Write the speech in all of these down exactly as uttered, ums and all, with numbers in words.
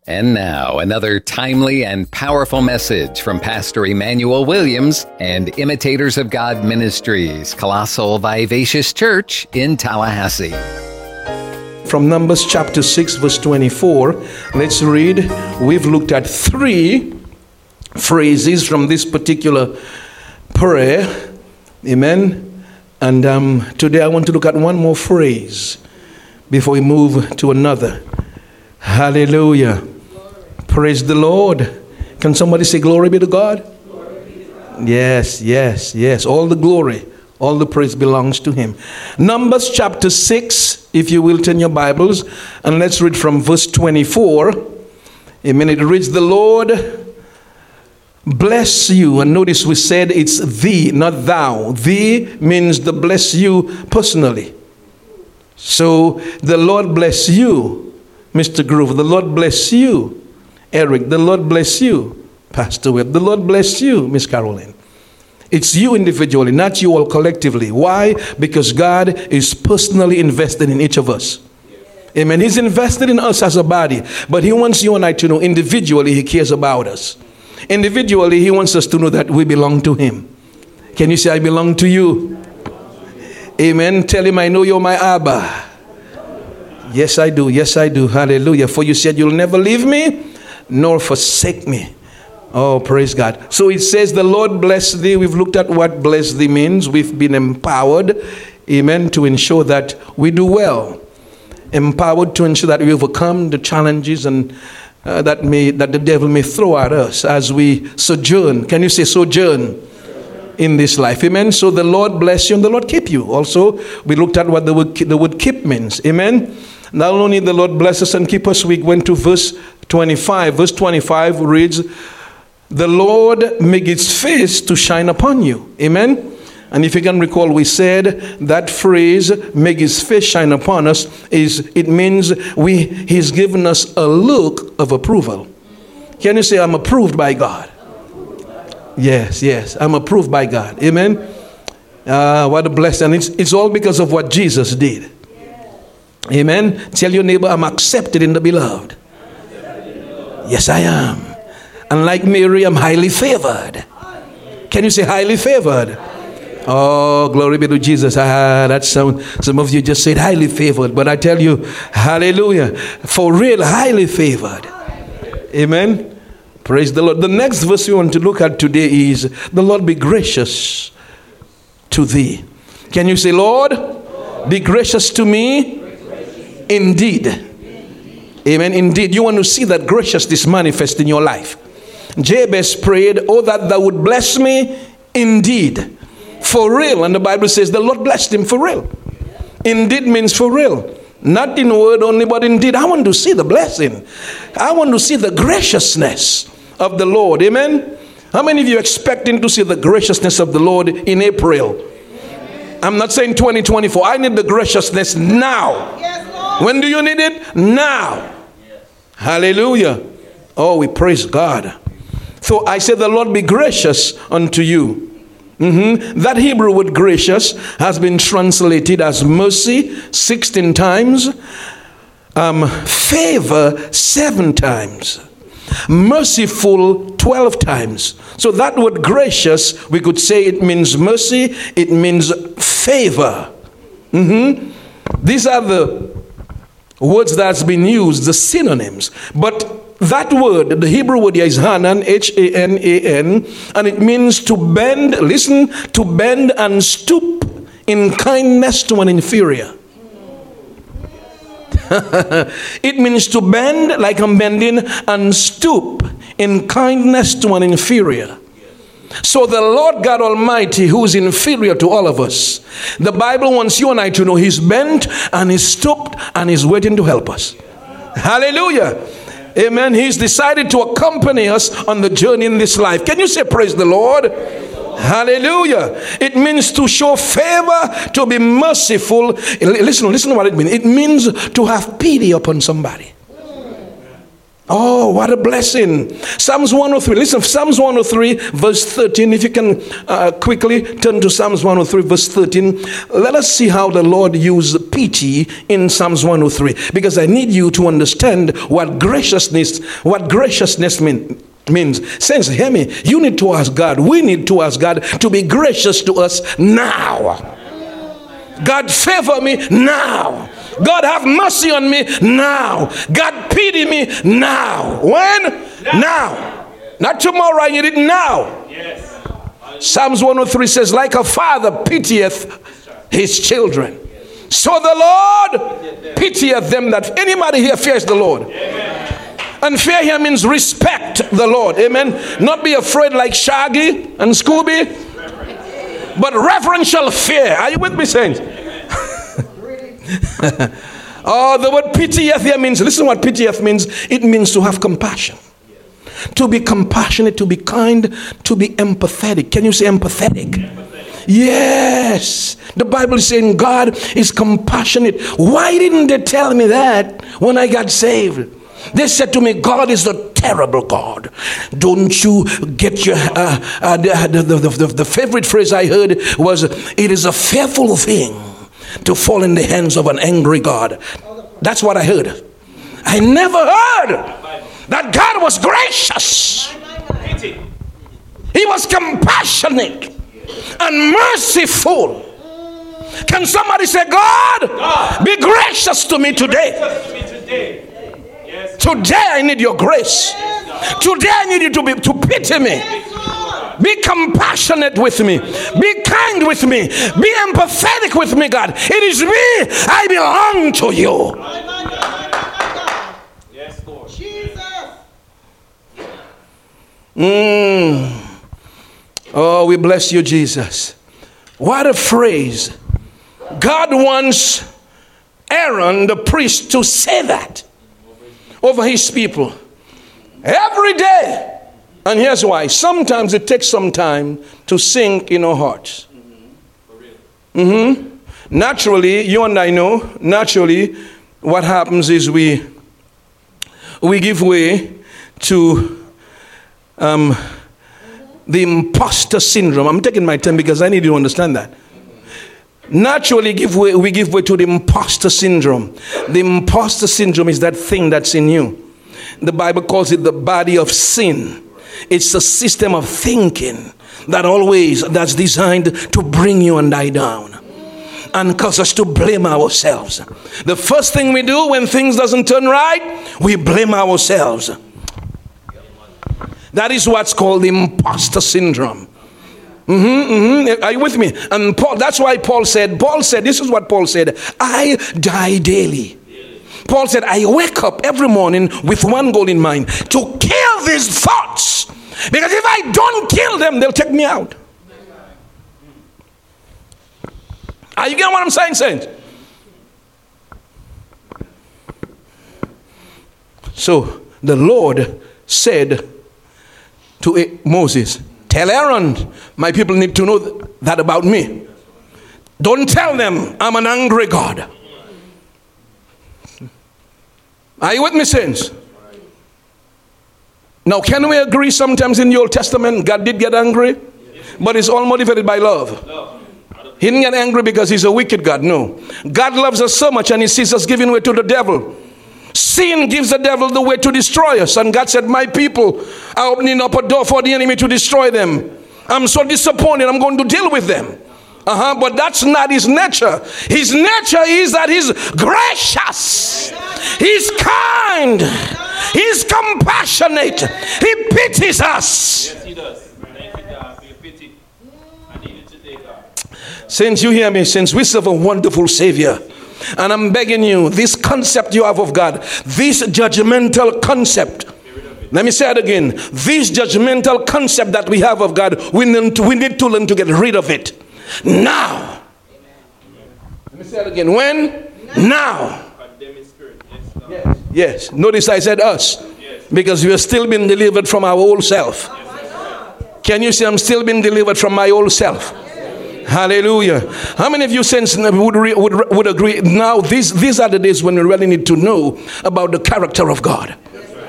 And now, another timely and powerful message from Pastor Emmanuel Williams and Imitators of God Ministries, Colossal Vivacious Church in Tallahassee. From Numbers chapter six, verse twenty-four, let's read. We've looked at three phrases from this particular prayer. Amen. And um, today I want to look at one more phrase before we move to another. Hallelujah. Praise the Lord. Can somebody say glory be to God? Be to God? Yes, yes, yes. All the glory, all the praise belongs to Him. Numbers chapter six, if you will turn your Bibles, and let's read from verse twenty-four. Amen. It reads, the Lord bless you. And notice we said it's thee, not thou. Thee means to bless you personally. So the Lord bless you, Mister Groove. The Lord bless you, Eric. The Lord bless you, Pastor Webb. The Lord bless you, Miss Caroline. It's you individually, not you all collectively. Why? Because God is personally invested in each of us. Amen. He's invested in us as a body, but He wants you and I to know individually He cares about us. Individually, He wants us to know that we belong to Him. Can you say, I belong to you? Amen. Tell Him, I know you're my Abba. Yes, I do. Yes, I do. Hallelujah. For you said you'll never leave me nor forsake me. Oh, praise God. So it says, the Lord bless thee. We've looked at what bless thee means. We've been empowered, amen, to ensure that we do well. Empowered to ensure that we overcome the challenges and uh, that may that the devil may throw at us as we sojourn. Can you say sojourn? In this life, amen. So the Lord bless you and the Lord keep you. Also, we looked at what the word, the word keep means, amen. Not only the Lord bless us and keep us, we went to verse twenty-five. Verse twenty-five reads, the Lord make His face to shine upon you, amen. And if you can recall, we said that phrase, make His face shine upon us, is it means we He's given us a look of approval. Can you say, I'm approved by God? Yes, yes, I'm approved by God. Amen. Uh, what a blessing. It's, it's all because of what Jesus did. Amen. Tell your neighbor, I'm accepted in the beloved. Yes, I am. And like Mary, I'm highly favored. Can you say highly favored? Oh, glory be to Jesus. Ah, that sound, some of you just said highly favored. But I tell you, hallelujah, for real, highly favored. Amen. Praise the Lord. The next verse we want to look at today is, the Lord be gracious to thee. Can you say, Lord, be gracious to me? Indeed. Amen. Indeed. You want to see that graciousness manifest in your life. Jabez prayed, oh, that thou would bless me indeed. For real. And the Bible says the Lord blessed him for real. Indeed means for real. Not in word only, but indeed. I want to see the blessing. I want to see the graciousness of the Lord. Amen. How many of you expecting to see the graciousness of the Lord in April? Amen. I'm not saying twenty twenty-four. I need the graciousness now. Yes, Lord. When do you need it? Now. Yes. Hallelujah. Oh, we praise God. So I said, the Lord be gracious unto you. Mm-hmm. That Hebrew word gracious has been translated as mercy sixteen times, um, favor seven times, merciful twelve times. So that word gracious, we could say it means mercy, it means favor. Mm-hmm. These are the words that's been used, the synonyms. But that word, the Hebrew word here is Hanan, H A N A N, and it means to bend, listen, to bend and stoop in kindness to an inferior. It means to bend like I'm bending and stoop in kindness to an inferior. So the Lord God Almighty, who is inferior to all of us, the Bible wants you and I to know He's bent and He's stooped and He's waiting to help us. Hallelujah. Amen. He's decided to accompany us on the journey in this life. Can you say praise the Lord? Praise the Lord. Hallelujah. It means to show favor, to be merciful. Listen, listen to what it means. It means to have pity upon somebody. Oh, Oh, what a blessing. Psalms one oh three. Listen, Psalms one oh three, verse thirteen. If you can uh, quickly turn to Psalms one oh three, verse thirteen. Let us see how the Lord used pity in Psalms one oh three. Because I need you to understand what graciousness, what graciousness means. means. Saints, hear me. You need to ask God. We need to ask God to be gracious to us now. God, favor me now. God, have mercy on me now. God, pity me now. When? Now. now. Not tomorrow. I need it now. Yes. Psalms one oh three says, like a father pitieth his children, so the Lord pitieth them that. Anybody here fears the Lord? Amen. And fear here means respect the Lord. Amen. Not be afraid like Shaggy and Scooby, but reverential fear. Are you with me, saints? Oh, the word pitieth here means, listen what pitieth means. It means to have compassion. To be compassionate, to be kind, to be empathetic. Can you say empathetic? Empathetic. Yes. The Bible is saying God is compassionate. Why didn't they tell me that when I got saved? They said to me, God is a terrible God. Don't you get your... Uh, uh, the, the, the, the, the favorite phrase I heard was, it is a fearful thing to fall in the hands of an angry God. That's what I heard. I never heard that God was gracious. He was compassionate and merciful. Can somebody say, God, God be gracious to me today. Today I need your grace. Today I need you to be to pity me. Be compassionate with me. Be kind with me. Be empathetic with me, God. It is me. I belong to you. Yes, Lord. Jesus. Mm. Oh, we bless you, Jesus. What a phrase. God wants Aaron, the priest, to say that over his people every day. And here's why. Sometimes it takes some time to sink in our hearts. Mm-hmm. Naturally, you and I know, naturally, what happens is we we give way to um, the imposter syndrome. I'm taking my time because I need you to understand that. Naturally, give way, we give way to the imposter syndrome. The imposter syndrome is that thing that's in you. The Bible calls it the body of sin. It's a system of thinking that always, that's designed to bring you and I down and cause us to blame ourselves. The first thing we do when things doesn't turn right, we blame ourselves. That is what's called the imposter syndrome. Mm-hmm, mm-hmm. Are you with me? And Paul, that's why Paul said, Paul said, this is what Paul said, I die daily. Paul said, I wake up every morning with one goal in mind, to kill these thoughts. Because if I don't kill them, they'll take me out. Are you getting what I'm saying, saints? So the Lord said to Moses, tell Aaron, my people need to know that about me. Don't tell them I'm an angry God. Are you with me, saints? Now, can we agree sometimes in the Old Testament God did get angry? But it's all motivated by love. He didn't get angry because he's a wicked God. No. God loves us so much and he sees us giving way to the devil. Sin gives the devil the way to destroy us. And God said, my people are opening up a door for the enemy to destroy them. I'm so disappointed. I'm going to deal with them. Uh-huh, but that's not his nature. His nature is that he's gracious. He's kind. He's compassionate. He pities us. Yes, he does. Thank you, God, for your pity. I need it today, God. Since you hear me, since we serve a wonderful Savior, and I'm begging you, this concept you have of God, this judgmental concept, let me say it again, this judgmental concept that we have of God, we need to, we need to learn to get rid of it. Now. Let me say it again. When? Now. Yes. Yes. Notice I said us. Because we are still being delivered from our old self. Can you say I'm still being delivered from my old self? Hallelujah. How many of you since would, re, would, would agree now these, these are the days when we really need to know about the character of God.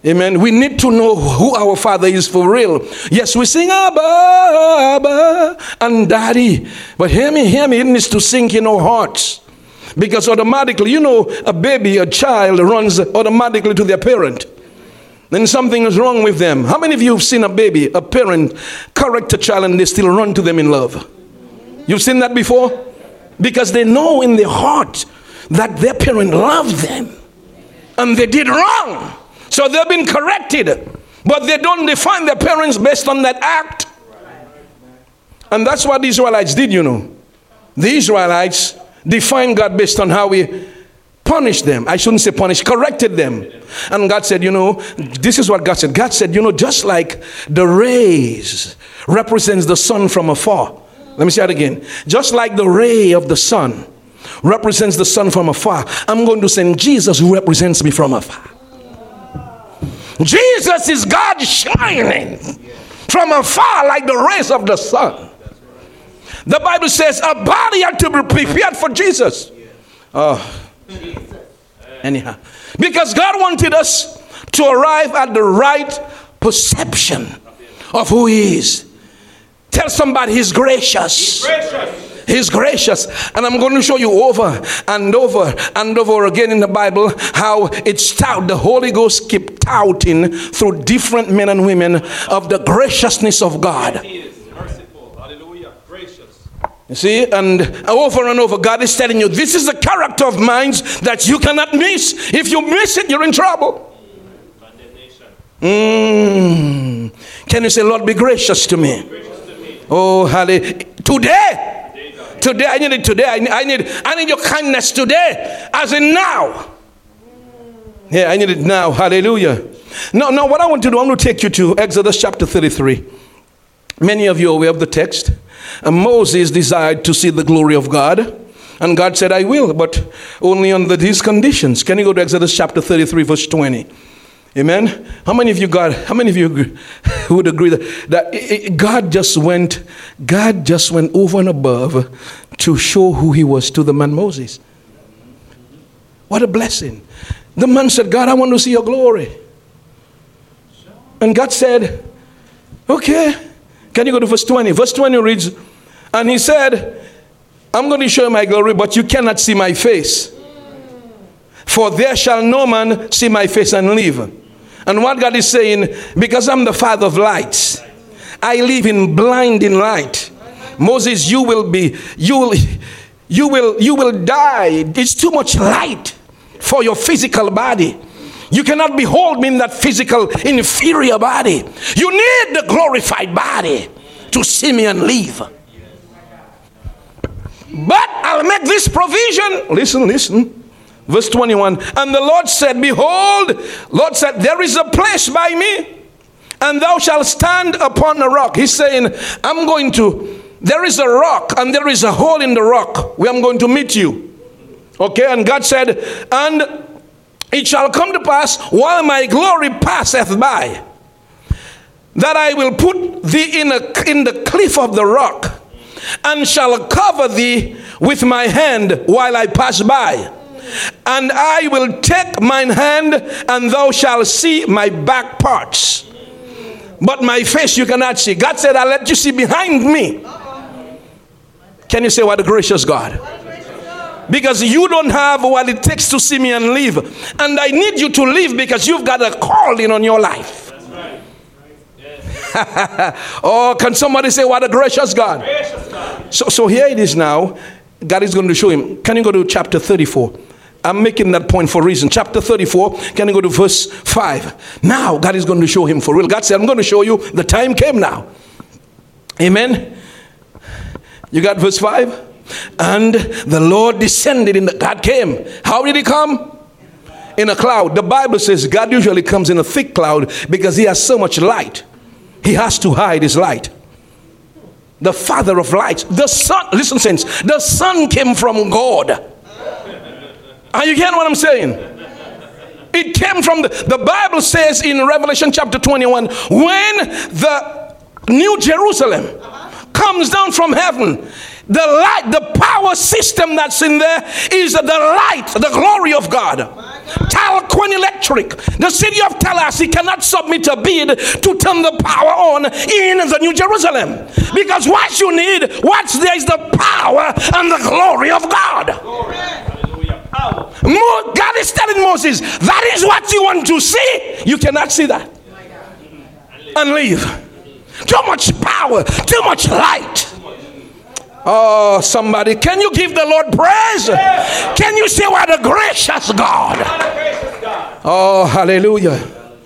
Amen. We need to know who our Father is for real. Yes, we sing Abba, Abba, and Daddy. But hear me, hear me, it needs to sink in our hearts. Because automatically, you know, a baby, a child runs automatically to their parent. Then something is wrong with them. How many of you have seen a baby, a parent, correct a child and they still run to them in love? You've seen that before? Because they know in their heart that their parent loved them. And they did wrong. So they've been corrected. But they don't define their parents based on that act. And that's what the Israelites did, you know. The Israelites defined God based on how we punished them. I shouldn't say punish, corrected them. And God said, you know, this is what God said. God said, you know, just like the rays represents the sun from afar. Let me say it again. Just like the ray of the sun represents the sun from afar, I'm going to send Jesus who represents me from afar. Jesus is God shining from afar like the rays of the sun. The Bible says a body had to be prepared for Jesus. Oh, anyhow, because God wanted us to arrive at the right perception of who He is. Tell somebody He's gracious. He's gracious. He's gracious. And I'm going to show you over and over and over again in the Bible how it's tout. The Holy Ghost keep touting through different men and women of the graciousness of God. He is merciful. Hallelujah. Gracious. You see, and over and over God is telling you this is a character of mine that you cannot miss. If you miss it, you're in trouble. Mm. Can you say, Lord, be gracious to me? Gracious to me. Oh, hallelujah. Today. Today, I need it today. I need, I need, I need your kindness today, as in now. Yeah, I need it now. Hallelujah. Now, now, what I want to do, I'm going to take you to Exodus chapter thirty-three. Many of you are aware of the text. And Moses desired to see the glory of God. And God said, I will, but only under these conditions. Can you go to Exodus chapter thirty-three, verse twenty? Amen. How many of you got, how many of you agree, would agree that, that it, it, God just went, God just went over and above to show who He was to the man Moses? What a blessing. The man said, God, I want to see your glory. And God said, okay. Can you go to verse twenty? Verse twenty reads, and He said, I'm going to show you my glory, but you cannot see my face. For there shall no man see my face and live. And what God is saying, because I'm the Father of lights, I live in blinding light. Moses, you will be, you will, you will, you will die. It's too much light for your physical body. You cannot behold me in that physical inferior body. You need the glorified body to see me and live. But I'll make this provision. Listen, listen. Verse twenty-one, and the Lord said, behold, Lord said, there is a place by me, and thou shalt stand upon a rock. He's saying, I'm going to, there is a rock, and there is a hole in the rock where I'm going to meet you. Okay, and God said, and it shall come to pass, while my glory passeth by, that I will put thee in, a, in the cliff of the rock, and shall cover thee with my hand while I pass by. And I will take mine hand, and thou shalt see my back parts, but my face you cannot see. God said, I'll let you see behind me. Can you say, what a gracious God? Because you don't have what it takes to see me and live. And I need you to live because you've got a calling on your life. Oh, can somebody say, what a gracious God? Gracious God. So, so here it is now. God is going to show him. Can you go to chapter thirty-four? I'm making that point for a reason. Chapter thirty-four, can you go to verse five? Now, God is going to show him for real. God said, I'm going to show you. The time came now. Amen. You got verse five? And the Lord descended in the, God came. How did he come? In a cloud. The Bible says God usually comes in a thick cloud because he has so much light. He has to hide his light. The Father of lights. The Son, listen, saints, the Son came from God. Are you getting what I'm saying? It came from the, the Bible says in Revelation chapter twenty-one, when the New Jerusalem comes down from heaven, the light, the power system that's in there is the light, the glory of God. Talquin Electric, the city of Tallahassee, cannot submit a bid to turn the power on in the New Jerusalem. Because what you need, what there is the power and the glory of God. Mo- God is telling Moses, that is what you want to see. You cannot see that and leave. Too much power, too much light. Oh, somebody, can you give the Lord praise? Can you say, what a gracious God? Oh, hallelujah.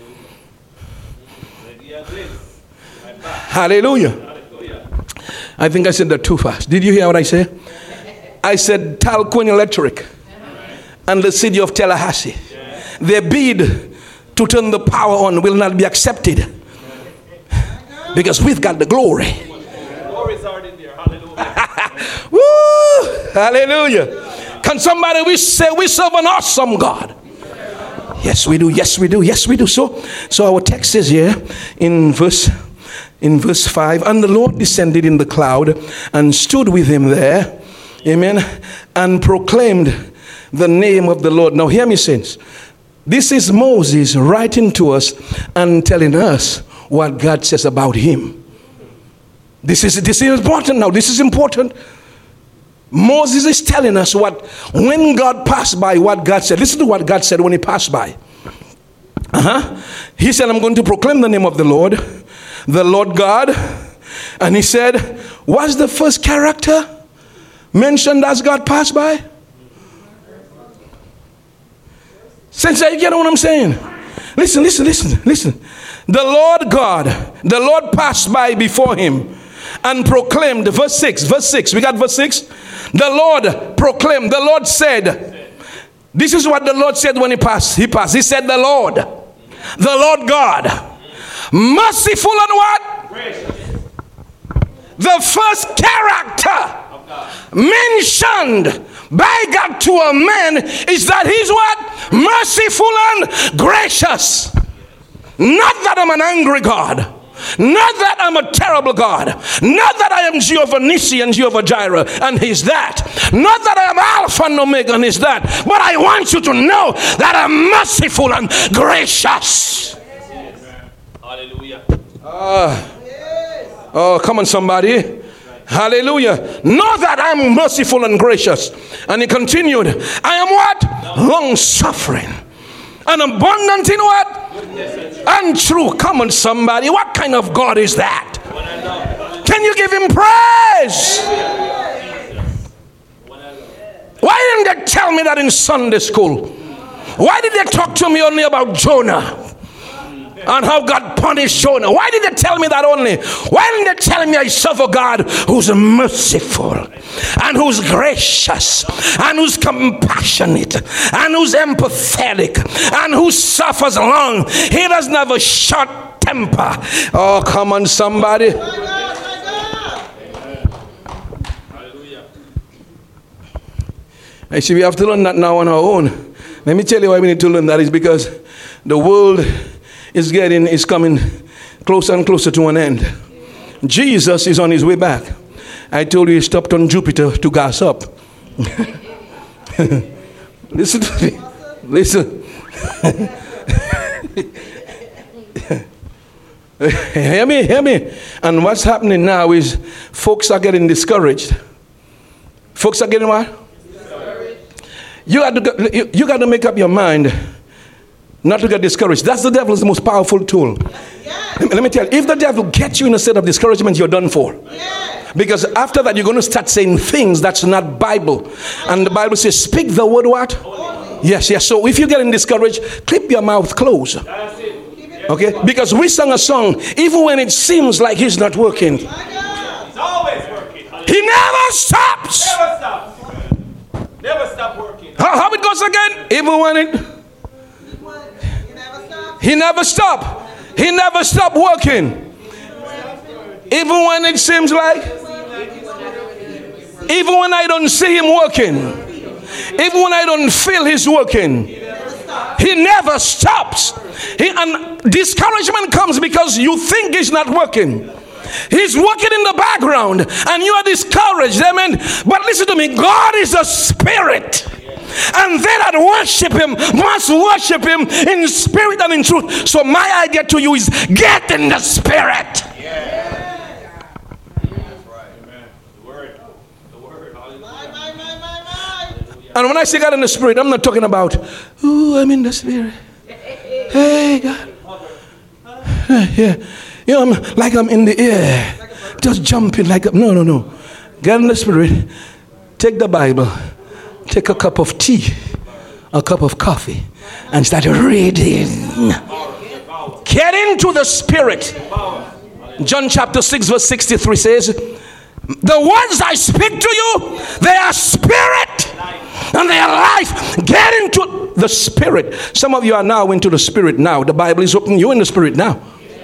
Hallelujah. I think I said that too fast. Did you hear what I said? I said Talquin Electric and the city of Tallahassee, their bid to turn the power on will not be accepted, because we've got the glory. Woo! Hallelujah. Can somebody we say we serve an awesome God? Yes, we do. Yes, we do. Yes, we do. So, so our text is here in verse in verse five. And the Lord descended in the cloud and stood with him there. Amen. And proclaimed the name of the Lord. Now hear me, saints. This is Moses writing to us and telling us what God says about him. This is this is important now. This is important. Moses is telling us what, when God passed by, what God said. Listen to what God said when he passed by. Uh-huh. He said, I'm going to proclaim the name of the Lord, the Lord God. And he said, what's the first character mentioned as God passed by? Since you get what I'm saying? Listen, listen, listen, listen. The Lord God, the Lord passed by before him and proclaimed, verse six, verse six, we got verse six. The Lord proclaimed, the Lord said, this is what the Lord said when he passed. He passed. He said, the Lord, the Lord God, merciful and what? Gracious. The first character mentioned by God to a man is that he's what? Merciful and gracious. Not that I'm an angry God. Not that I'm a terrible God. Not that I am Jehovah Nissi and Jehovah Jireh, and he's that. Not that I am Alpha and Omega, and he's that. But I want you to know that I'm merciful and gracious. Hallelujah. Uh, oh, come on, somebody. Hallelujah. Know that I'm merciful and gracious. And he continued, I am what? Long suffering. And abundant in what? And true. Come on, somebody. What kind of God is that? Can you give him praise? Why didn't they tell me that in Sunday school? Why did they talk to me only about Jonah and how God punished Jonah? Why did they tell me that only? Why didn't they tell me I serve a God who's merciful and who's gracious and who's compassionate and who's empathetic and who suffers long? He doesn't have a short temper. Oh, come on, somebody. I see we have to learn that now on our own. Let me tell you why we need to learn that. Is because the world is getting, is coming closer and closer to an end. Jesus is on his way back. I told you he stopped on Jupiter to gas up. Listen to me. Listen. Hear me, hear me. And what's happening now is folks are getting discouraged. Folks are getting what? You got to you, you got to make up your mind not to get discouraged. That's the devil's most powerful tool. Yes. Let me tell you, if the devil gets you in a state of discouragement, you're done for. Yes. Because after that, you're going to start saying things that's not Bible. And the Bible says, speak the word what? Holy. Yes, yes. So if you're getting discouraged, clip your mouth closed. Okay? Because we sang a song, even when it seems like he's not working. He's always working. He never stops. Never stops. Never stop working. How, how it goes again? Even when it... He never stopped. He never stopped working. Even when it seems like, even when I don't see him working, even when I don't feel he's working, he never stops. He, and discouragement comes because you think he's not working. He's working in the background and you are discouraged. Amen. But listen to me. God is a spirit. And they that worship him must worship him in spirit and in truth. So my idea to you is get in the spirit. Yeah. That's right. Amen. The word. The word. And when I say God in the spirit, I'm not talking about, ooh, I'm in the spirit. Hey, God. Yeah. You know, I'm like I'm in the air. Just jumping like a, no, no, no. Get in the spirit. Take the Bible. Take a cup of tea. A cup of coffee. And start reading. Get into the spirit. John chapter six verse sixty-three says, the words I speak to you, they are spirit and they are life. Get into the spirit. Some of you are now into the spirit now. The Bible is open. You're in the spirit now.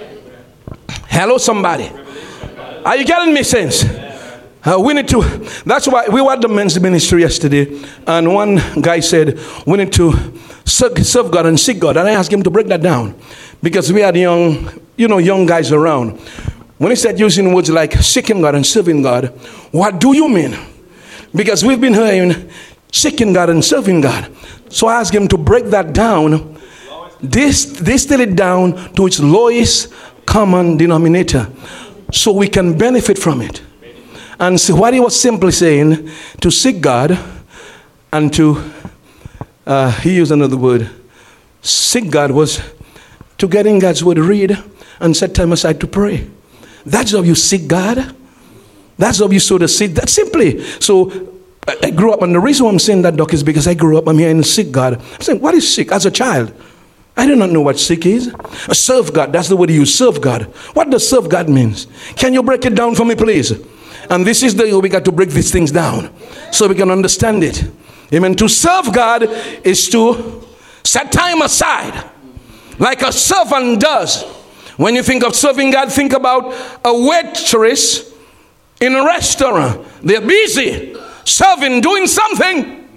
Hello, somebody. Are you getting me, saints? Uh, we need to, that's why we were at the men's ministry yesterday, and one guy said, we need to serve, serve God and seek God. And I asked him to break that down, because we had young, you know, young guys around. When he said using words like seeking God and serving God, what do you mean? Because we've been hearing seeking God and serving God. So I asked him to break that down, dis- distill it down to its lowest common denominator, so we can benefit from it. And so what he was simply saying, to seek God and to, uh, he used another word, seek God was to get in God's word, read, and set time aside to pray. That's how you seek God. That's how you sow the seed. That's simply. So I grew up, and the reason why I'm saying that, Doc, is because I grew up, I'm hearing seek God. I'm saying, what is seek? As a child, I did not know what seek is. Serve God, that's the word you use, serve God. What does serve God means? Can you break it down for me, please? And this is the way we got to break these things down so we can understand it. Amen. To serve God is to set time aside like a servant does. When you think of serving God, think about a waitress in a restaurant. They're busy serving, doing something,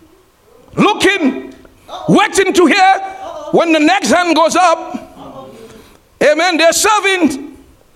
looking, waiting to hear when the next hand goes up. Amen. They're serving.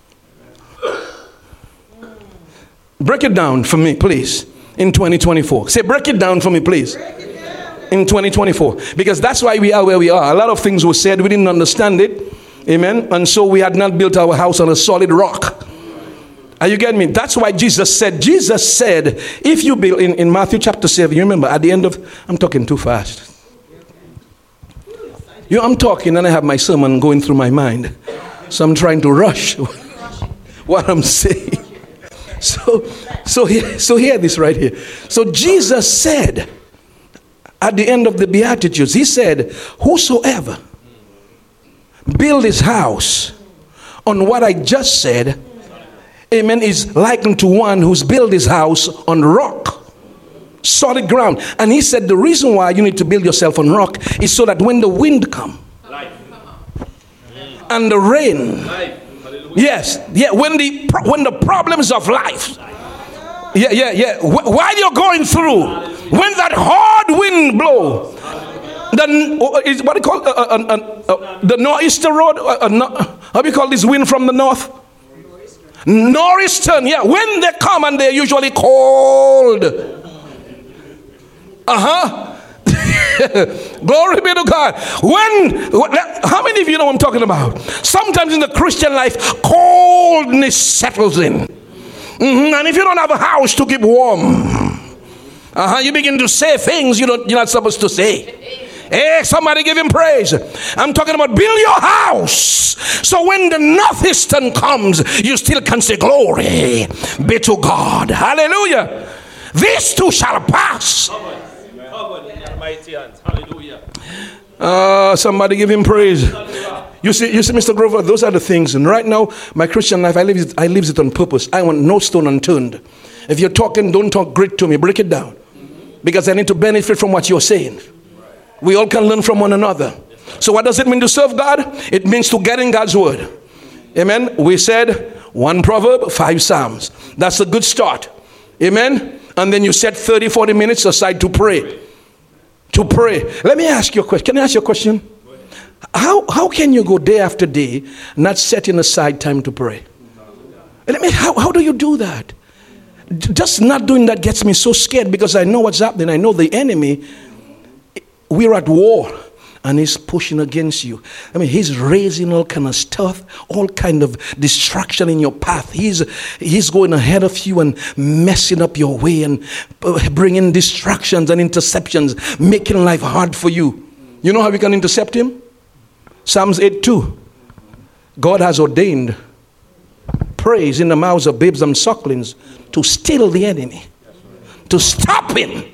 Break it down for me, please, in twenty twenty-four. Say, break it down for me, please, in twenty twenty-four. Because that's why we are where we are. A lot of things were said, we didn't understand it. Amen. And so we had not built our house on a solid rock. Are you getting me? That's why Jesus said, Jesus said, if you build, in, in Matthew chapter seven, you remember, at the end of, I'm talking too fast. You know, I'm talking and I have my sermon going through my mind. So I'm trying to rush what I'm saying. So, so, here, so hear this right here. So Jesus said, at the end of the Beatitudes, he said, whosoever build his house on what I just said, amen, is likened to one who's built his house on rock, solid ground. And he said the reason why you need to build yourself on rock is so that when the wind comes and the rain, yes, yeah, when the when the problems of life, yeah, yeah, yeah, while you're going through, when that hard wind blow, the is what do you call uh, uh, uh, uh, the nor'easter road? Uh, uh, no, how do you call this wind from the north? Nor'easter, yeah. When they come and they're usually cold. Uh huh. Glory be to God. When, how many of you know what I'm talking about? Sometimes in the Christian life, coldness settles in. Mm-hmm. And if you don't have a house to keep warm, uh-huh, you begin to say things you don't, you're not supposed to say. Hey, somebody give him praise. I'm talking about build your house. So when the northeastern comes, you still can say glory be to God. Hallelujah. These two shall pass. Hallelujah. Uh, somebody give him praise. You see, you see, Mister Grover, those are the things. And right now, my Christian life, I live it, I live it on purpose. I want no stone unturned. If you're talking, don't talk great to me. Break it down. Because I need to benefit from what you're saying. We all can learn from one another. So what does it mean to serve God? It means to get in God's word. Amen. We said one proverb, five psalms. That's a good start. Amen. And then you set thirty, forty minutes aside to pray. To pray. Let me ask you a question. Can I ask you a question? How how can you go day after day not setting aside time to pray? Let me, how, how do you do that? Just not doing that gets me so scared because I know what's happening. I know the enemy we're at war. And he's pushing against you. I mean, he's raising all kind of stuff, all kind of distraction in your path. He's he's going ahead of you and messing up your way and bringing distractions and interceptions, making life hard for you. You know how we can intercept him? Psalms eight two. God has ordained praise in the mouths of babes and sucklings to still the enemy, to stop him.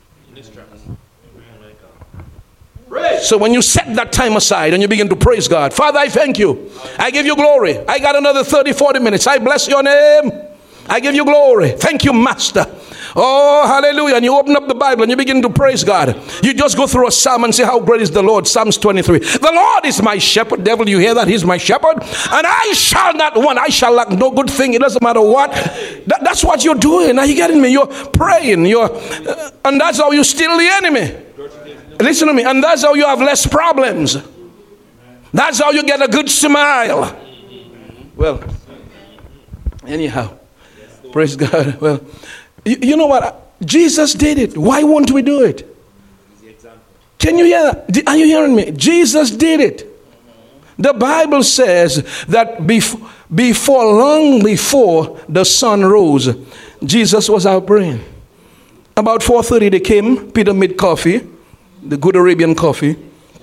So when you set that time aside and you begin to praise God, Father, I thank you. I give you glory. I got another thirty, forty minutes. I bless your name. I give you glory. Thank you, Master. Oh, hallelujah. And you open up the Bible and you begin to praise God. You just go through a psalm and say, how great is the Lord. Psalms twenty-three. The Lord is my shepherd. Devil, you hear that? He's my shepherd. And I shall not want. I shall lack no good thing. It doesn't matter what. That, that's what you're doing. Are you getting me? You're praying. You're, uh, and that's how you steal the enemy. Listen to me. And that's how you have less problems. That's how you get a good smile. Well, anyhow, praise God. Well, you, you know what? Jesus did it. Why won't we do it? Can you hear that? Are you hearing me? Jesus did it. The Bible says that bef- before, long before the sun rose, Jesus was out praying. About four thirty they came. Peter made coffee. The good Arabian coffee,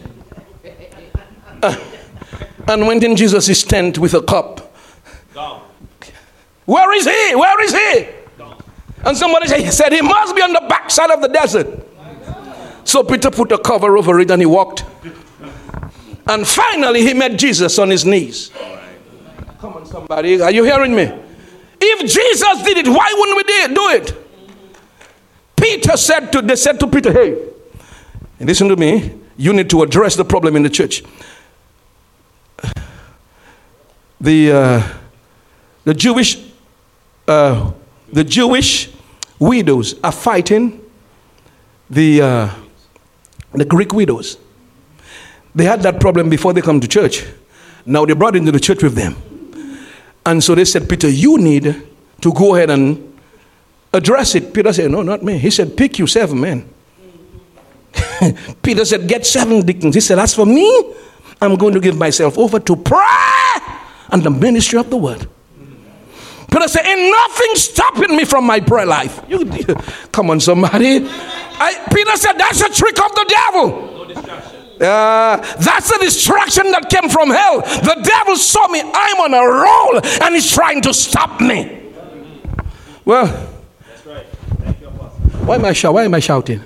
uh, and went in Jesus' tent with a cup. Gone. Where is he? Where is he? Gone. And somebody said, he must be on the backside of the desert. So Peter put a cover over it and he walked. And finally he met Jesus on his knees. Come on, somebody. Are you hearing me? If Jesus did it, why wouldn't we do it? Peter said to, they said to Peter, hey, listen to me, you need to address the problem in the church. The uh, the Jewish uh, the Jewish widows are fighting the uh, the Greek widows. They had that problem before they come to church. Now they brought it into the church with them. And so they said, Peter, you need to go ahead and address it. Peter said, no, not me. He said, pick you seven men. Peter said, get seven deacons. He said, as for me, I'm going to give myself over to prayer and the ministry of the word. Peter said, ain't nothing stopping me from my prayer life. You, come on, somebody. I, Peter said, that's a trick of the devil. No distraction. Uh, that's a distraction that came from hell. The devil saw me. I'm on a roll and he's trying to stop me. Well, that's right. Thank you, Apostle. Why am I shouting? Why am I shouting?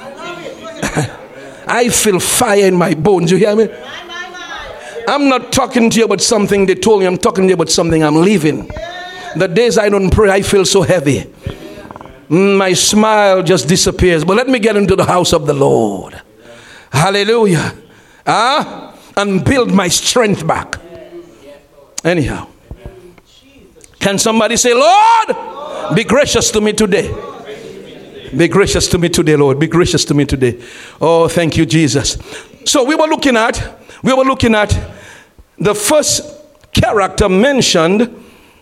I feel fire in my bones. You hear me? I'm not talking to you about something they told me. I'm talking to you about something I'm living. The days I don't pray, I feel so heavy. My smile just disappears. But let me get into the house of the Lord. Hallelujah. Ah, and build my strength back. Anyhow. Can somebody say, Lord, be gracious to me today. Be gracious to me today, Lord. Be gracious to me today. Oh, thank you, Jesus. So we were looking at, we were looking at the first character mentioned.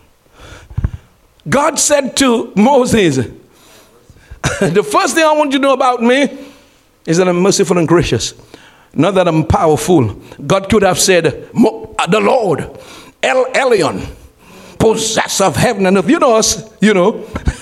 God said to Moses, the first thing I want you to know about me is that I'm merciful and gracious. Not that I'm powerful. God could have said, the Lord, El Elyon, possessor of heaven and earth. You know us, you know.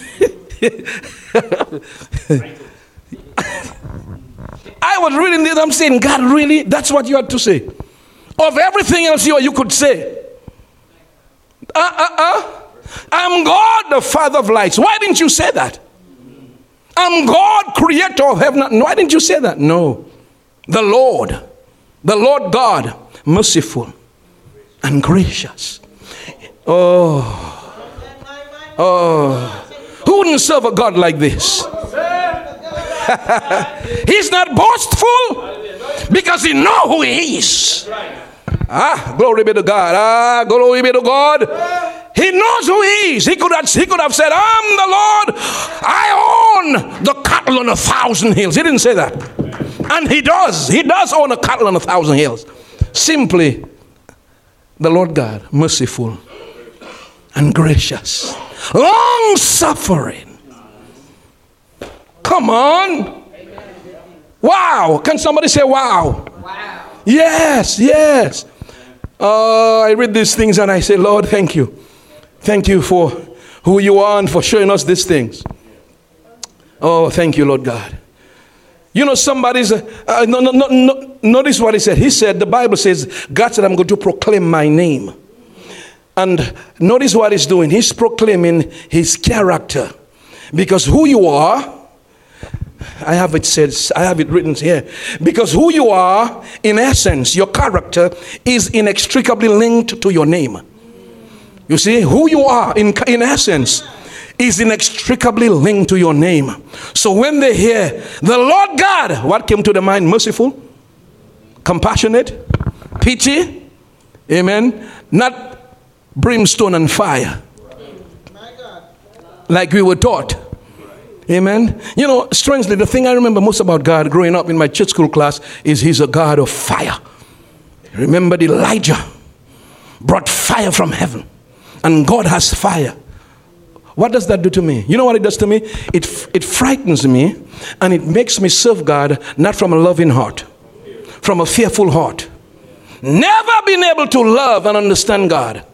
I was reading this, I'm saying, God, really? That's what you had to say? Of everything else you, you could say. Uh, uh, uh. I'm God, the Father of lights. Why didn't you say that? I'm God, creator of heaven. Why didn't you say that? No. The Lord, the Lord God, merciful and gracious. Oh. Oh. Who wouldn't serve a God like this? He's not boastful because he knows who he is. Ah, glory be to God. Ah, glory be to God. He knows who he is. He could have, he could have said, I'm the Lord. I own the cattle on a thousand hills. He didn't say that. And he does. He does own a cattle on a thousand hills. Simply, the Lord God, merciful and gracious. Long suffering. Come on. Wow. Can somebody say wow? Wow. Yes, yes. Uh, I read these things and I say, Lord, thank you. Thank you for who you are and for showing us these things. Oh, thank you, Lord God. You know, somebody's, uh, uh, no, no, no, no, notice what he said. He said, the Bible says, God said, I'm going to proclaim my name. And notice what he's doing. He's proclaiming his character. Because who you are, I have it said, I have it written here. Because who you are, in essence, your character is inextricably linked to your name. You see, who you are, in, in essence, is inextricably linked to your name. So when they hear the Lord God, what came to the mind? Merciful, compassionate, pity, amen, not brimstone and fire, like we were taught. Amen. You know, strangely, the thing I remember most about God growing up in my church school class is he's a God of fire. Remember Elijah brought fire from heaven, and God has fire. What does that do to me? You know what it does to me? It, it frightens me, and it makes me serve God not from a loving heart, from a fearful heart. Never been able to love and understand God.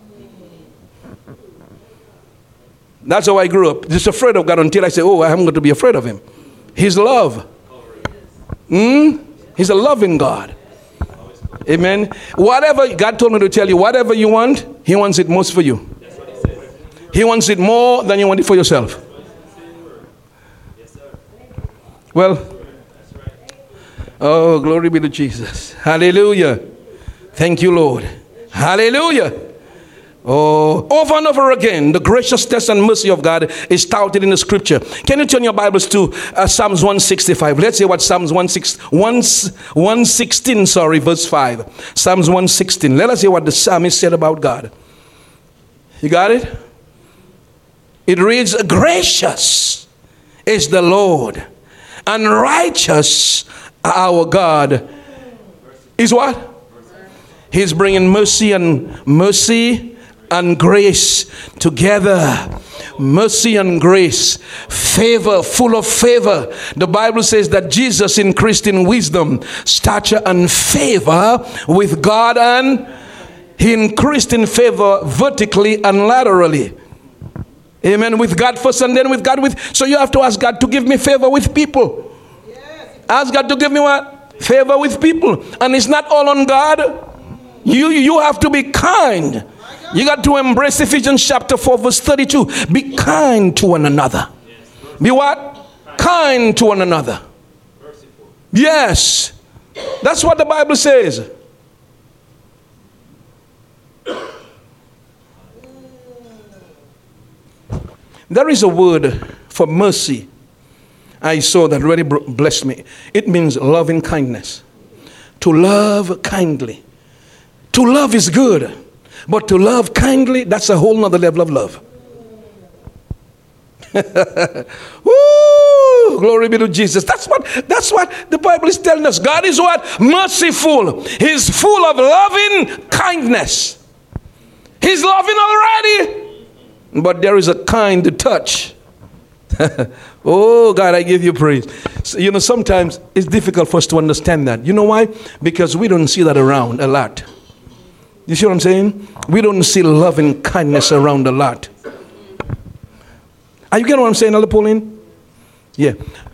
That's how I grew up. Just afraid of God until I say, oh, I'm going to be afraid of him. He's love. Mm? He's a loving God. Amen. Whatever God told me to tell you, whatever you want, he wants it most for you. He wants it more than you want it for yourself. Well, oh, glory be to Jesus. Hallelujah. Thank you, Lord. Hallelujah. Oh, over and over again, the graciousness and mercy of God is touted in the scripture. Can you turn your Bibles to uh, Psalms one sixty-five? Let's see what Psalms one sixteen, sorry, verse five. Psalms one sixteen. Let us hear what the psalmist said about God. You got it? It reads, gracious is the Lord, and righteous our God is what? He's bringing mercy and mercy and grace together. Mercy and grace, favor, full of favor. The Bible says that Jesus increased in wisdom, stature, and favor with God, and he increased in favor vertically and laterally. Amen. With God first and then with God with. So you have to ask God to give me favor with people. Yes. Ask God to give me what? Favor with people. And it's not all on God. You, you have to be kind. You got to embrace Ephesians chapter four verse thirty-two. Be kind to one another. Be what? Kind to one another. Yes. That's what the Bible says. There is a word for mercy I saw that really blessed me. It means loving kindness. To love kindly. To love is good, but to love kindly, that's a whole nother level of love. Woo! Glory be to Jesus. That's what that's what the Bible is telling us. God is what? Merciful. He's full of loving kindness. He's loving already. But there is a kind touch. Oh, God, I give you praise. So, you know, sometimes it's difficult for us to understand that. You know why? Because we don't see that around a lot. You see what I'm saying? We don't see love and kindness around a lot. Are you getting what I'm saying, Elder Pauline? Yeah.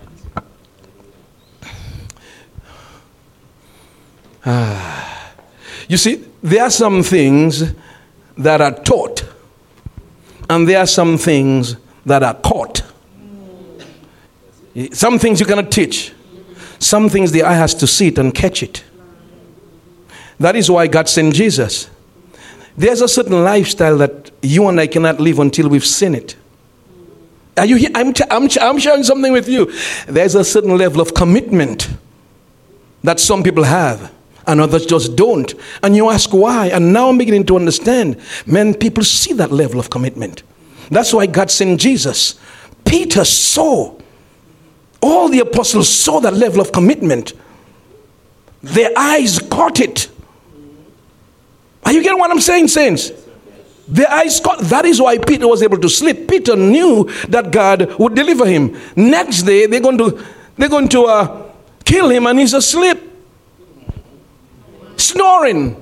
Ah. You see, there are some things that are taught, and there are some things that are caught. Some things you cannot teach. Some things the eye has to see it and catch it. That is why God sent Jesus. There's a certain lifestyle that you and I cannot live until we've seen it. Are you here? I'm, I'm, I'm sharing something with you. There's a certain level of commitment that some people have and others just don't. And you ask why. And now I'm beginning to understand. Man, people see that level of commitment. That's why God sent Jesus. Peter saw. All the apostles saw that level of commitment. Their eyes caught it. Are you getting what I'm saying, saints? Their eyes caught. That is why Peter was able to sleep. Peter knew that God would deliver him. Next day, they're going to, they're going to uh, kill him and he's asleep, snoring.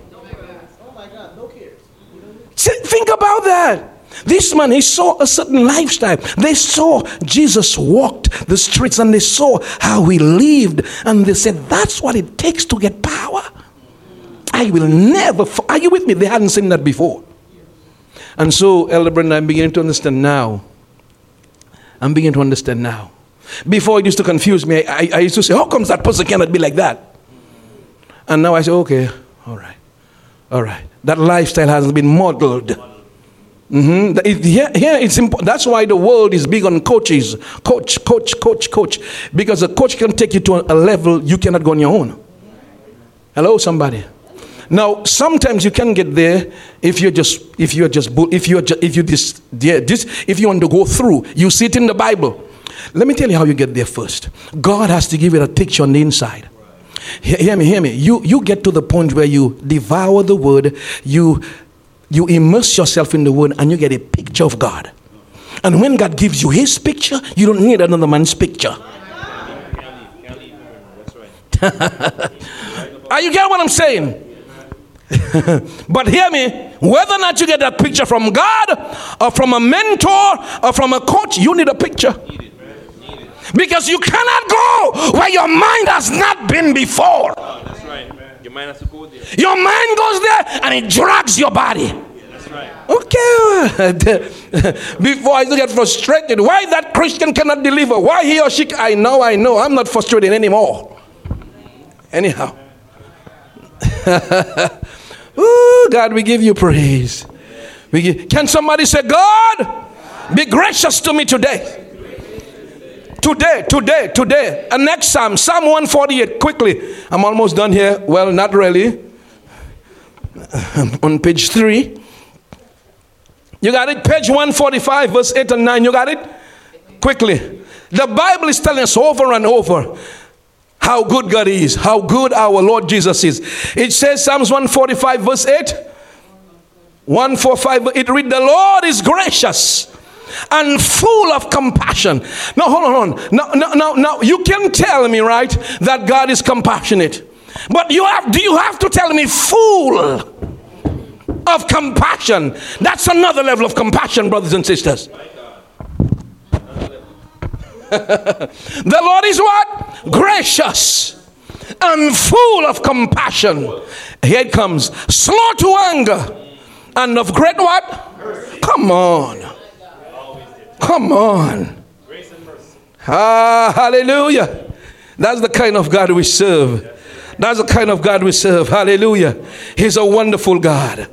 Think about that. This man, he saw a certain lifestyle. They saw Jesus walked the streets and they saw how he lived. And they said, that's what it takes to get power. I will never, are you with me? They hadn't seen that before. And so, Elder Brenda, I'm beginning to understand now. I'm beginning to understand now. Before it used to confuse me. I, I used to say, how comes that person cannot be like that? And now I say, okay, all right, all right. That lifestyle has been modeled. Mm-hmm. It, here, here it's important. That's why the world is big on coaches. Coach, coach, coach, coach. Because a coach can take you to a level you cannot go on your own. Hello, somebody. Now, sometimes you can get there if you're just, if you're just, if you're just, if you this, yeah, this, if you want to go through. You see it in the Bible. Let me tell you how you get there first. God has to give you a picture on the inside. Hear me, hear me. You you get to the point where you devour the word, you you immerse yourself in the word, and you get a picture of God. And when God gives you his picture, you don't need another man's picture. Are you getting what I'm saying? But hear me, whether or not you get that picture from God or from a mentor or from a coach, you need a picture. Because you cannot go where your mind has not been before. Oh, that's right. Your mind has to go there. Your mind goes there and it drags your body. That's right. Okay. Before I get frustrated, why that Christian cannot deliver? Why he or she? I know, I know. I'm not frustrated anymore. Anyhow. Ooh, God, we give you praise. We give, can somebody say, God, be gracious to me today? Today, today, today. And next Psalm, Psalm one forty-eight, quickly. I'm almost done here. Well, not really. On page three. You got it? Page one forty-five, verse eight and nine. You got it? Quickly. The Bible is telling us over and over how good God is, how good our Lord Jesus is. It says, Psalms one forty-five, verse eight. one forty-five, it reads, the Lord is gracious and full of compassion. Now, hold on, hold on. Now, now, now, now, you can tell me, right, that God is compassionate. But you have, do you have to tell me full of compassion? That's another level of compassion, brothers and sisters. The Lord is what? Gracious and full of compassion. Here it comes. Slow to anger and of great what? Come on. Come on. Ah, hallelujah. That's the kind of God we serve. That's the kind of God we serve. Hallelujah. He's a wonderful God.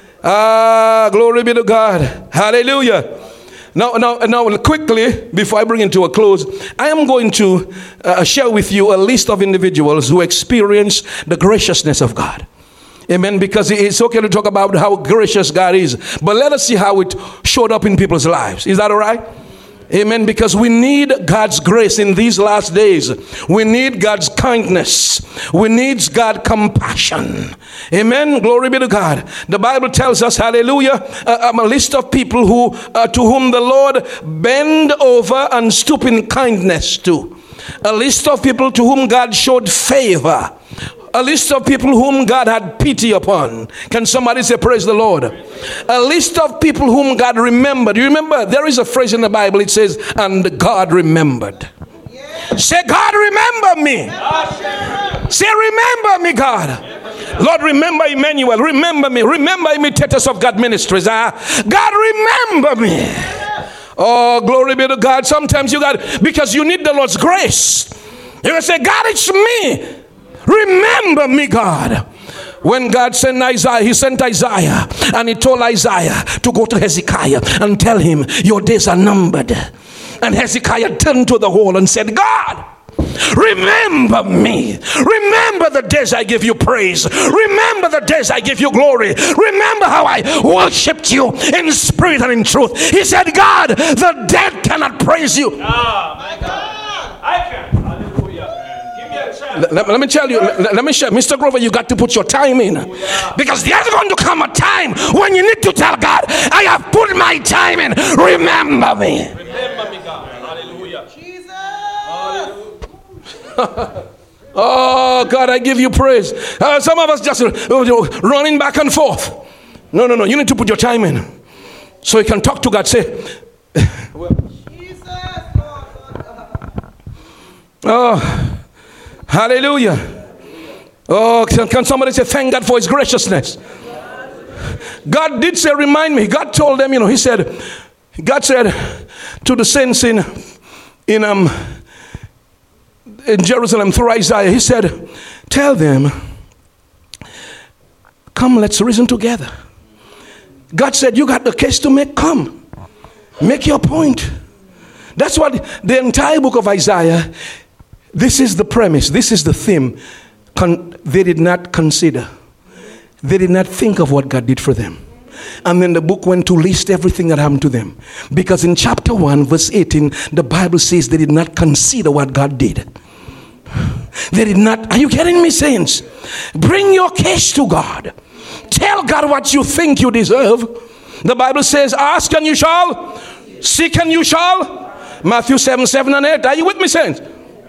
Ah, glory be to God. Hallelujah. Now, now, now, quickly, before I bring it to a close, I am going to uh, share with you a list of individuals who experience the graciousness of God. Amen. Because it's okay to talk about how gracious God is, but let us see how it showed up in people's lives. Is that all right? Amen. Because we need God's grace in these last days. We need God's kindness. We need God's compassion. Amen. Glory be to God. The Bible tells us, hallelujah, uh, a list of people who uh, to whom the Lord bend over and stoop in kindness to. A list of people to whom God showed favor. A list of people whom God had pity upon. Can somebody say praise the Lord? A list of people whom God remembered. You remember, there is a phrase in the Bible, it says, and God remembered. Yeah. Say, God remember me. Yeah. Say, remember me, God. Lord, remember Emmanuel. Remember me. Remember Imitators of God Ministries. Uh, God remember me. Oh, glory be to God. Sometimes you got, because you need the Lord's grace. You're going to say, God, it's me. Remember me, God. When God sent Isaiah, he sent Isaiah and he told Isaiah to go to Hezekiah and tell him, your days are numbered. And Hezekiah turned to the wall and said, God, remember me. Remember the days I give you praise. Remember the days I give you glory. Remember how I worshipped you in spirit and in truth. He said, God, the dead cannot praise you. Oh, my God. I can. Let, let me tell you, let, let me share, Mister Grover, you got to put your time in. Because there's going to come a time when you need to tell God, I have put my time in. Remember me. Remember me, God. Hallelujah. Jesus. Hallelujah. Oh, God, I give you praise. Uh, some of us just uh, running back and forth. No, no, no. You need to put your time in so you can talk to God. Say, oh, hallelujah. Oh, can, can somebody say, thank God for his graciousness? God did say, remind me. God told them, you know, he said, God said to the saints in, in, um, in Jerusalem through Isaiah, he said, tell them, come, let's reason together. God said, you got the case to make, come. Make your point. That's what the entire book of Isaiah, this is the premise, this is the theme. Con- they did not consider. They did not think of what God did for them. And then the book went to list everything that happened to them. Because in chapter one, verse eighteen, the Bible says they did not consider what God did. They did not. Are you getting me, saints? Bring your case to God. Tell God what you think you deserve. The Bible says, ask and you shall, seek and you shall. Matthew seven, seven and eight. Are you with me, saints?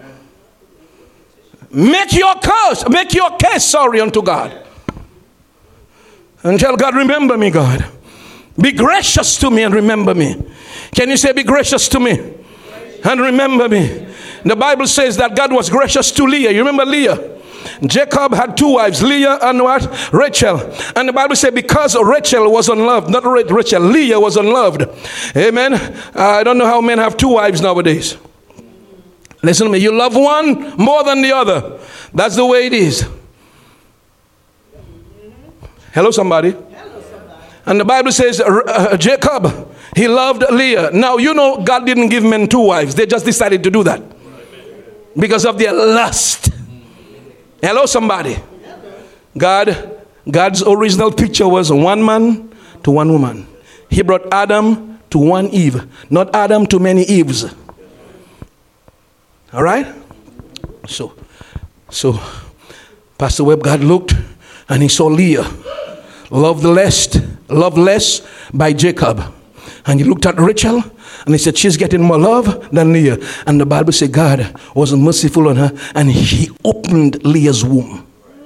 Make your case, make your case, sorry, unto God. And tell God, remember me, God. Be gracious to me and remember me. Can you say, be gracious to me and remember me? The Bible says that God was gracious to Leah. You remember Leah? Jacob had two wives, Leah and what? Rachel. And the Bible says because Rachel was unloved, not Rachel, Leah was unloved. Amen. Uh, I don't know how men have two wives nowadays. Listen to me. You love one more than the other. That's the way it is. Hello, somebody. Hello, somebody. And the Bible says uh, Jacob, he loved Leah. Now, you know, God didn't give men two wives. They just decided to do that because of their lust. Hello, somebody. God, God's original picture was one man to one woman. He brought Adam to one Eve, not Adam to many Eves. All right? So, so Pastor Webb, God looked and he saw Leah, loved less, loved less by Jacob. And he looked at Rachel and he said, she's getting more love than Leah. And the Bible said God was merciful on her and he opened Leah's womb.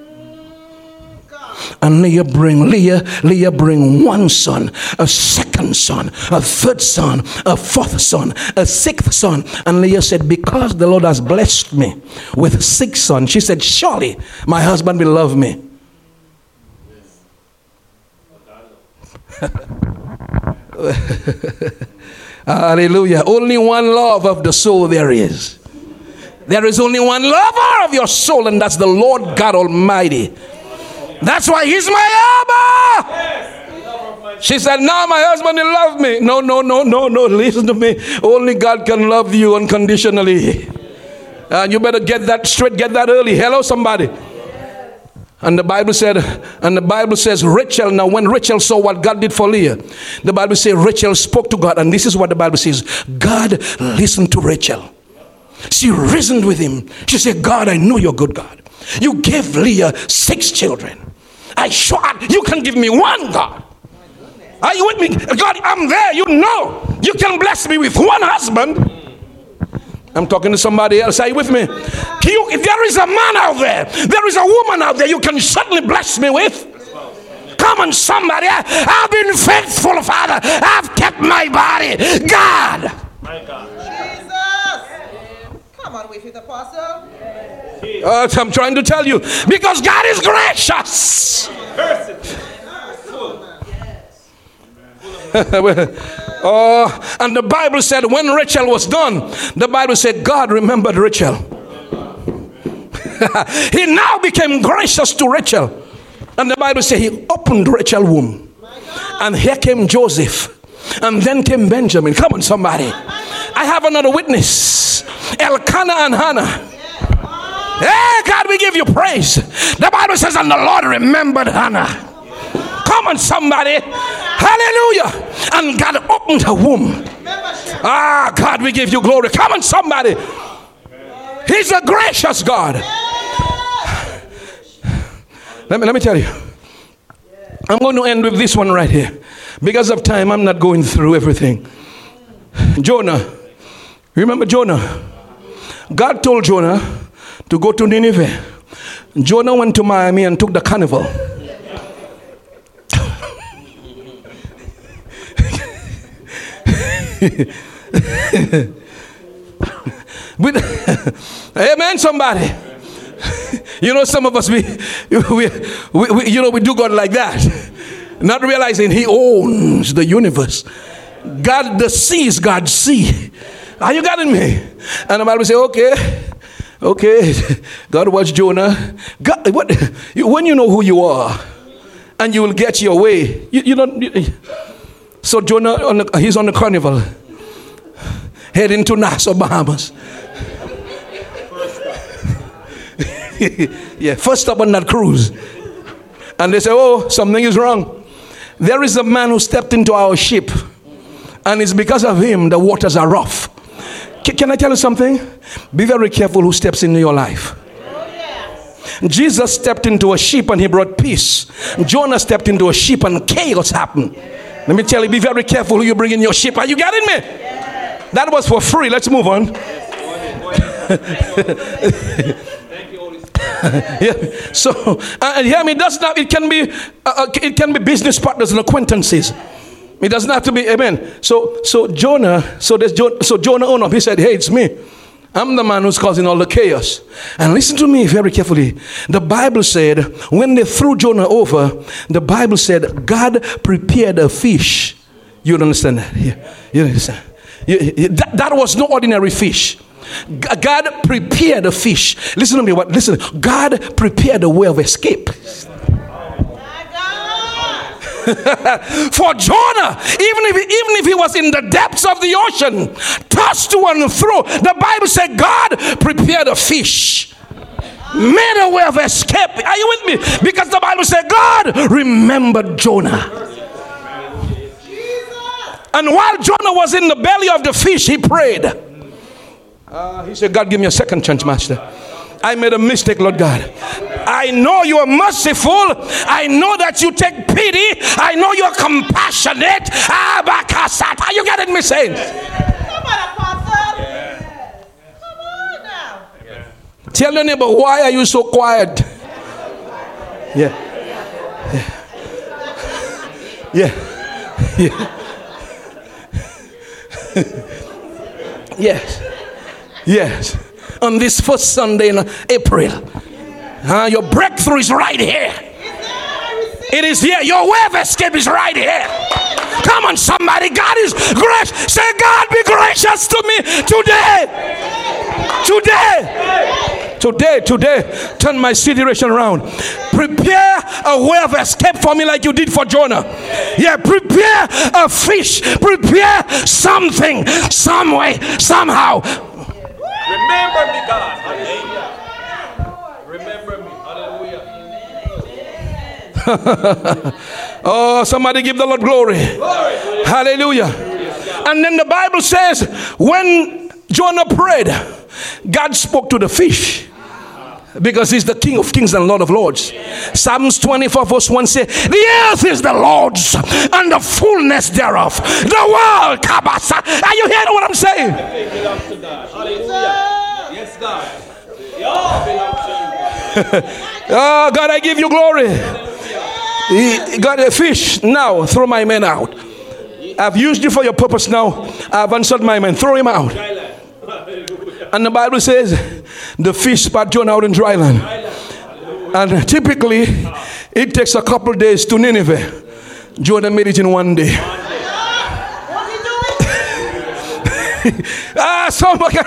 And Leah bring Leah, Leah bring one son, a second son, a third son, a fourth son, a sixth son. And Leah said, because the Lord has blessed me with six sons, she said, surely my husband will love me. Hallelujah. Only one love of the soul there is. There is only one lover of your soul, and that's the Lord God Almighty. That's why he's my Abba. She said, now my husband will love me. No, no, no, no, no. Listen to me. Only God can love you unconditionally. And you better get that straight, get that early. Hello, somebody. And the Bible said, and the Bible says Rachel, now when Rachel saw what God did for Leah, the Bible says Rachel spoke to God. And this is what the Bible says. God listened to Rachel. She reasoned with him. She said, God, I know you're good, God. You gave Leah six children. I sure you can give me one, God. Are you with me? God, I'm there. You know you can bless me with one husband. I'm talking to somebody else. Are you with me? You, if there is a man out there, there is a woman out there you can certainly bless me with. Come on, somebody. I, I've been faithful, Father. I've kept my body. God. My God. Jesus. Come on with it, Apostle. Uh, I'm trying to tell you. Because God is gracious. Oh, and the Bible said when Rachel was done, the Bible said God remembered Rachel. He now became gracious to Rachel. And the Bible said he opened Rachel's womb. And here came Joseph. And then came Benjamin. Come on, somebody. I have another witness. Elkanah and Hannah. Hey, God, we give you praise. The Bible says, and the Lord remembered Hannah. Come on, somebody. Hallelujah. And God opened her womb. Ah, God, we give you glory. Come on, somebody. He's a gracious God. Let me, let me tell you. I'm going to end with this one right here. Because of time, I'm not going through everything. Jonah. Remember Jonah? God told Jonah to go to Nineveh. Jonah went to Miami and took the carnival. With, amen, somebody. You know, some of us, we, we, we, we, you know, we do God like that, not realizing He owns the universe. God, the sea is God's sea. Are you getting me? And the Bible say, okay, okay, God watch Jonah. God, what, when you know who you are, and you will get your way. You, you don't. You, so Jonah, on the, he's on the carnival, heading to Nassau, Bahamas. Yeah, first stop on that cruise. And they say, oh, something is wrong. There is a man who stepped into our ship, and it's because of him the waters are rough. C- can I tell you something? Be very careful who steps into your life. Oh, yes. Jesus stepped into a ship and he brought peace. Jonah stepped into a ship and chaos happened. Let me tell you, be very careful who you bring in your ship. Are you getting me? Yes. That was for free. Let's move on. Yeah. So, uh, and hear me. It does not. It can be. Uh, uh, it can be business partners and acquaintances. It doesn't have to be. Amen. So, so Jonah. So there's jo- So Jonah owned up. He said, "Hey, it's me. I'm the man who's causing all the chaos." And listen to me very carefully. The Bible said when they threw Jonah over, the Bible said God prepared a fish. You don't understand that? Yeah. You understand? You, you, that, that was no ordinary fish. God prepared a fish. Listen to me. What? Listen. God prepared a way of escape. For Jonah, even if, even if he was in the depths of the ocean, tossed to and fro, the Bible said God prepared a fish, made a way of escape. Are you with me? Because the Bible said God remembered Jonah. And while Jonah was in the belly of the fish, he prayed. Uh, he said, God, give me a second chance, Master. I made a mistake, Lord God. I know you are merciful. I know that you take pity. I know you're compassionate. Are you getting me, saints? Come on, Apostle. Yeah. Come on now. Yeah. Tell your neighbor, why are you so quiet? Yeah. Yeah. Yeah. Yeah. Yes. Yes. On this first Sunday in April, uh, your breakthrough is right here. It is here. Your way of escape is right here. Come on, somebody. God is gracious. Say, God, be gracious to me today. Today. Today. Today. Turn my situation around. Prepare a way of escape for me like you did for Jonah. Yeah, prepare a fish. Prepare something, some way, somehow. Remember me, God. Hallelujah. Remember me. Hallelujah. Oh, somebody give the Lord glory. glory. Hallelujah. And then the Bible says, when Jonah prayed, God spoke to the fish. Because he's the King of kings and Lord of lords. Psalms twenty-four verse one says, the earth is the Lord's and the fullness thereof. The world, kabasa. Are you hearing what I'm saying? Everything belongs to God. Hallelujah. Yes, God. It all belongs to you. Oh, God, I give you glory. He got a fish. Now, throw my man out. I've used you for your purpose now. I've answered my man. Throw him out. And the Bible says the fish spat Jonah out in dry land. And typically it takes a couple days to Nineveh. Jonah made it in one day. Ah, somebody.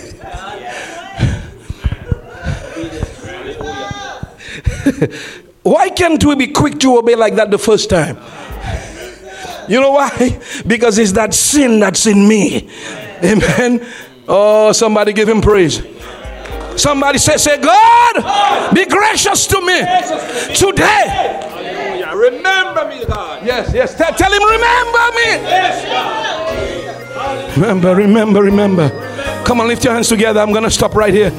Why can't we be quick to obey like that the first time? You know why? Because it's that sin that's in me. Amen. Oh, somebody give him praise. Somebody say, say, God, be gracious to me today. Hallelujah. Remember me, God. Yes, yes. Tell, tell him, remember me. Yes, God. Remember, remember, remember. Come on, lift your hands together. I'm going to stop right here.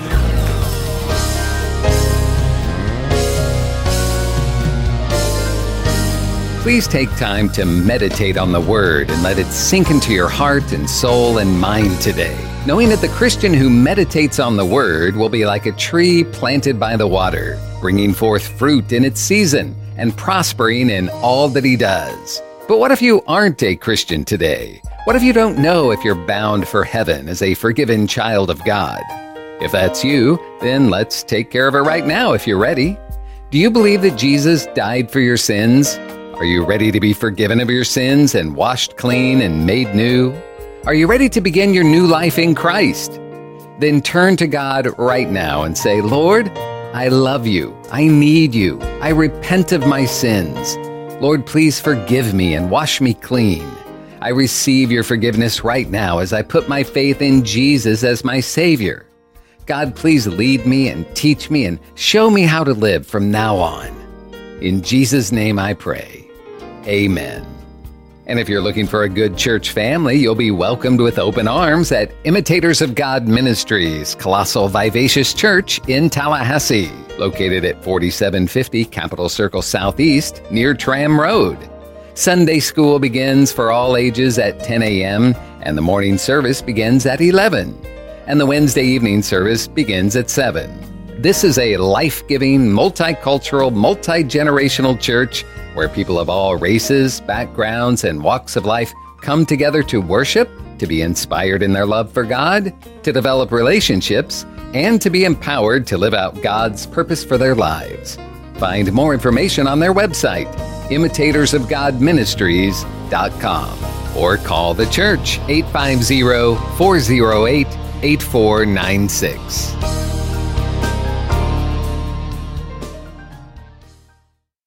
Please take time to meditate on the Word and let it sink into your heart and soul and mind today. knowing that the Christian who meditates on the Word will be like a tree planted by the water, bringing forth fruit in its season and prospering in all that he does. But what if you aren't a Christian today? What if you don't know if you're bound for heaven as a forgiven child of God? If that's you, then let's take care of it right now if you're ready. Do you believe that Jesus died for your sins? Are you ready to be forgiven of your sins and washed clean and made new? Are you ready to begin your new life in Christ? Then turn to God right now and say, Lord, I love you. I need you. I repent of my sins. Lord, please forgive me and wash me clean. I receive your forgiveness right now as I put my faith in Jesus as my Savior. God, please lead me and teach me and show me how to live from now on. In Jesus' name I pray. Amen. And if you're looking for a good church family, you'll be welcomed with open arms at Imitators of God Ministries, Colossal Vivacious Church in Tallahassee, located at forty-seven fifty Capitol Circle Southeast near Tram Road. Sunday school begins for all ages at ten a.m., and the morning service begins at eleven, and the Wednesday evening service begins at seven. This is a life-giving, multicultural, multi-generational church where people of all races, backgrounds, and walks of life come together to worship, to be inspired in their love for God, to develop relationships, and to be empowered to live out God's purpose for their lives. Find more information on their website, imitators of god ministries dot com, or call the church eight five zero, four zero eight, eight four nine six.